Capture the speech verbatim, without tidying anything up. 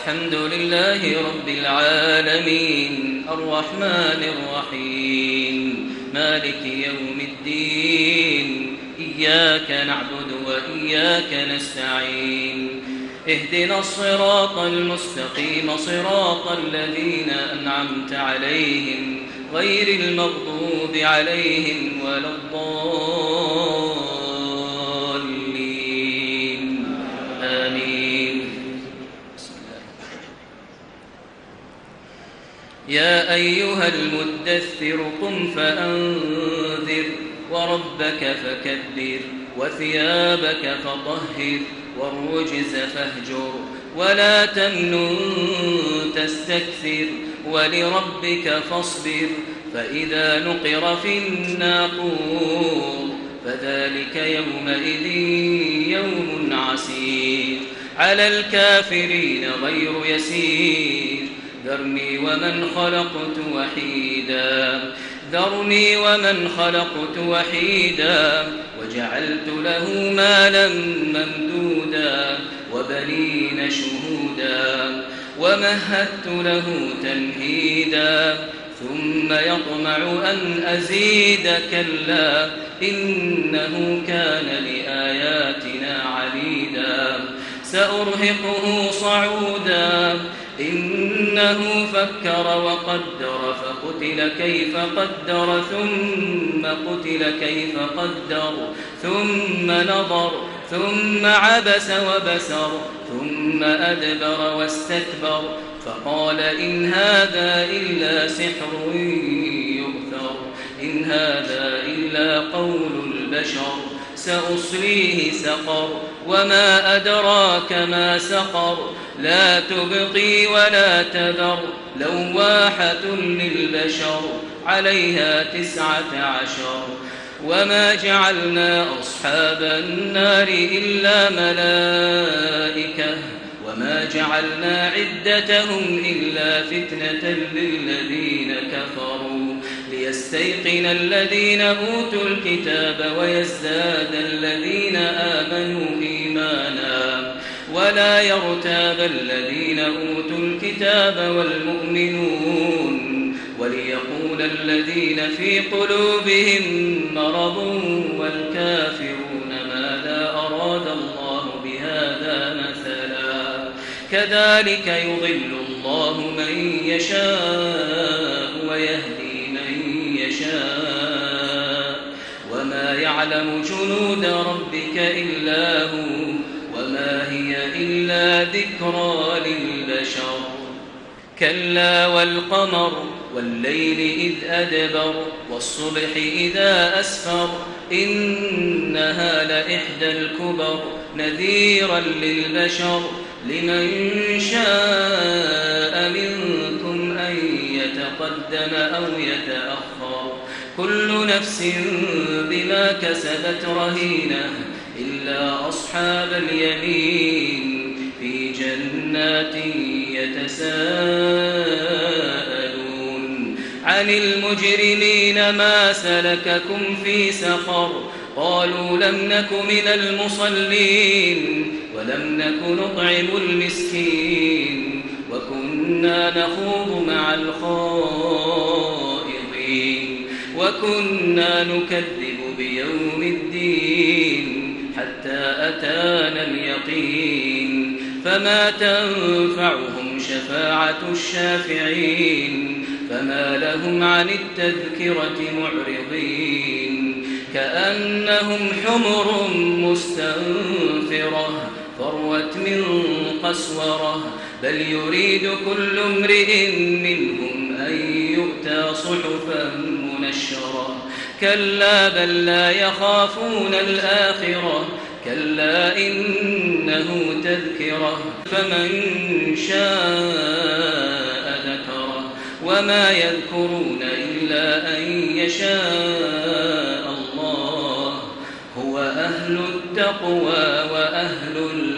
الحمد لله رب العالمين الرحمن الرحيم مالك يوم الدين إياك نعبد وإياك نستعين اهدنا الصراط المستقيم صراط الذين أنعمت عليهم غير المغضوب عليهم ولا الضالين آمين. يا أيها المدثر قم فأنذر وربك فكبر وثيابك فطهر والرجز فاهجر ولا تمنن تستكثر ولربك فاصبر فإذا نقر في الناقور فذلك يومئذ يوم عسير على الكافرين غير يسير ذرني ومن خلقت وحيدا ذرني ومن خلقت وحيدا وجعلت له مالا ممدودا وبنين شهودا ومهدت له تمهيدا ثم يطمع أن أزيد كلا إنه كان لآياتنا عنيدا سأرهقه صعودا إنه فكر وقدر فقتل كيف قدر ثم قتل كيف قدر ثم نظر ثم عبس وبسر ثم أدبر واستكبر فقال إن هذا إلا سحر يؤثر إن هذا إلا قول البشر سأصليه سقر وما أدراك ما سقر لا تبقي ولا تذر لواحة للبشر عليها تسعة عشر وما جعلنا أصحاب النار إلا ملائكة وما جعلنا عدتهم إلا فتنة للذين كفروا ليستيقن الذين أوتوا الكتاب ويزداد الذين آمنوا إيمانا ولا يرتاب الذين أوتوا الكتاب والمؤمنون وليقول الذين في قلوبهم مرض والكافرون ماذا أراد الله بهذا مثلا كذلك يضل الله من يشاء ويهدي من يشاء وما يعلم جنود ربك إلا هو وما هي إلا ذكرى للبشر كلا والقمر والليل إذ أدبر والصبح إذا أسفر إنها لإحدى الكبر نذيرا للبشر لمن شاء منكم أن يتقدم أو يتأخر كل نفس بما كسبت رهينة إلا أصحاب اليمين في جنات يتساءلون عن المجرمين ما سلككم في سقر قالوا لم نك من المصلين ولم نك نطعم المسكين وكنا نخوض مع الخائضين وكنا نكذب بيوم الدين حتى أتانا اليقين فما تنفعهم شفاعة الشافعين فما لهم عن التذكرة معرضين كأنهم حمر مستنفرة فروت من قسورة بل يريد كل امرئ منهم أن يؤتى صحفا منشرة كلا بل لا يخافون الآخرة كلا إنه تذكرة فمن شاء ذكره وما يذكرون إلا أن يشاء الله هو أهل التقوى وأهل